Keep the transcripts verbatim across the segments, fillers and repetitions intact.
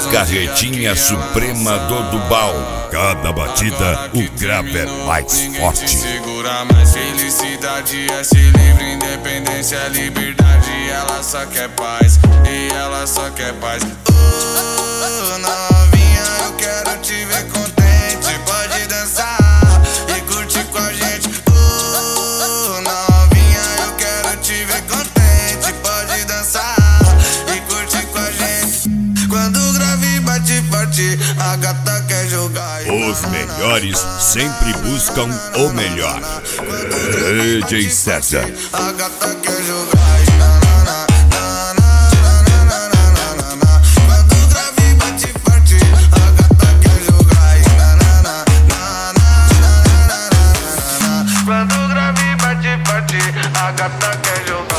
Carretinha Suprema do Dubal. Cada batida, o grave é mais forte. Segura mais felicidade, é ser livre, independência, liberdade. Ela só quer paz, e ela só quer paz. Oh, novinha, eu quero te ver contente. Pode dançar e curtir com a gente. Oh, novinha, eu quero te ver contente. Pode dançar e curtir com a gente. Quando o grave bate forte, a gata quer jogar. Os melhores sempre buscam o melhor. D J César. A gata quer jogar. Quando o grave bate forte, a gata quer jogar. Quando o grave bate forte, a gata quer jogar.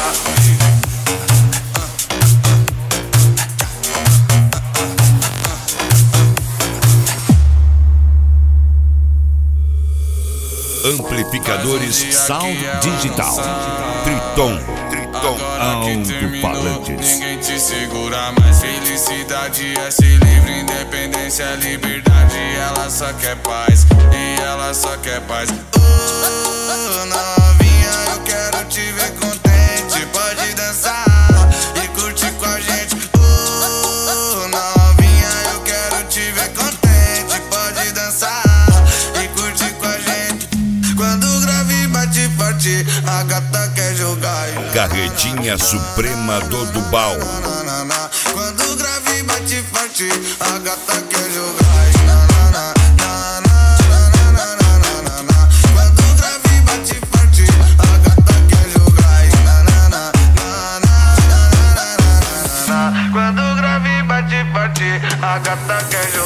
Amplificadores Sound Digital. Triton. Triton Alto-Falantes. Ninguém te segura mais. Felicidade é ser livre, independência, liberdade. Ela só quer paz, e ela só quer paz. Oh, novinha, eu quero te ver contente. Pode dançar e curtir com a gente. Oh, novinha, eu quero te ver contente. Pode dançar e curtir com a gente. Quando o grave bate forte, a gata quer jogar. Carretinha Suprema do Dubal. Quando o grave bate forte, a gata quer jogar. Quando o grave bate forte, a gata quer jogar. Quando o grave bate forte, a gata quer jogar.